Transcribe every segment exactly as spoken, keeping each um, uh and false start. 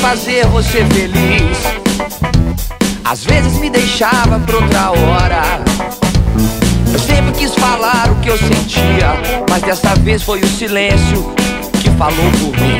fazer você feliz. Às vezes me deixava pra outra hora. Eu sempre quis falar o que eu sentia, mas dessa vez foi o silêncio que falou por mim.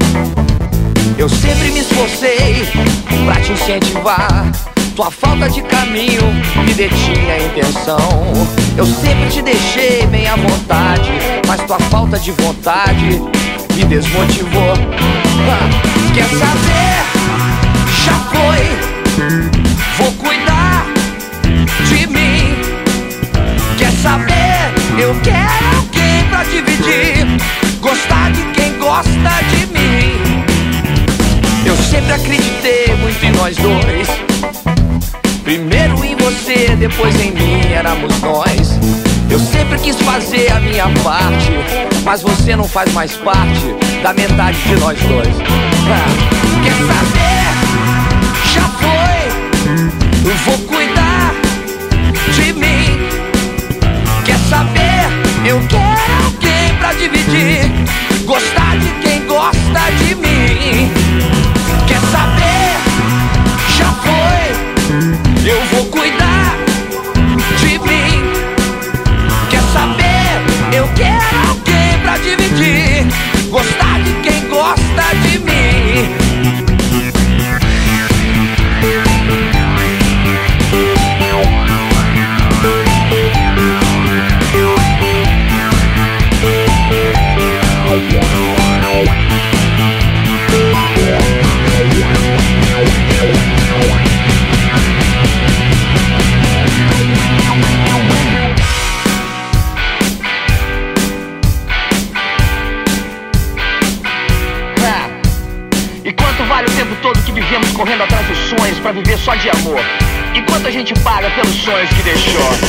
Eu sempre me esforcei pra te incentivar. Tua falta de caminho me detinha a intenção. Eu sempre te deixei bem à vontade, mas tua falta de vontade me desmotivou. ah, Quer saber? Já foi. Vou cuidar de mim. Quer saber? Eu quero alguém pra dividir. Gostar de quem gosta de mim. Eu sempre acreditei muito em nós dois. Primeiro em você, depois em mim, éramos nós. Eu sempre quis fazer a minha parte, mas você não faz mais parte da metade de nós dois. ah, Quer saber? Já foi. Eu vou cuidar de mim. Quer saber? Eu quero alguém pra dividir. Gostar de quem gosta de mim. Quer saber? Já foi. Eu vou cuidar de mim. Quer saber? Eu quero alguém pra dividir. Gostar de quem gosta de mim. Correndo atrás dos sonhos pra viver só de amor. E quanto a gente paga pelos sonhos que deixou?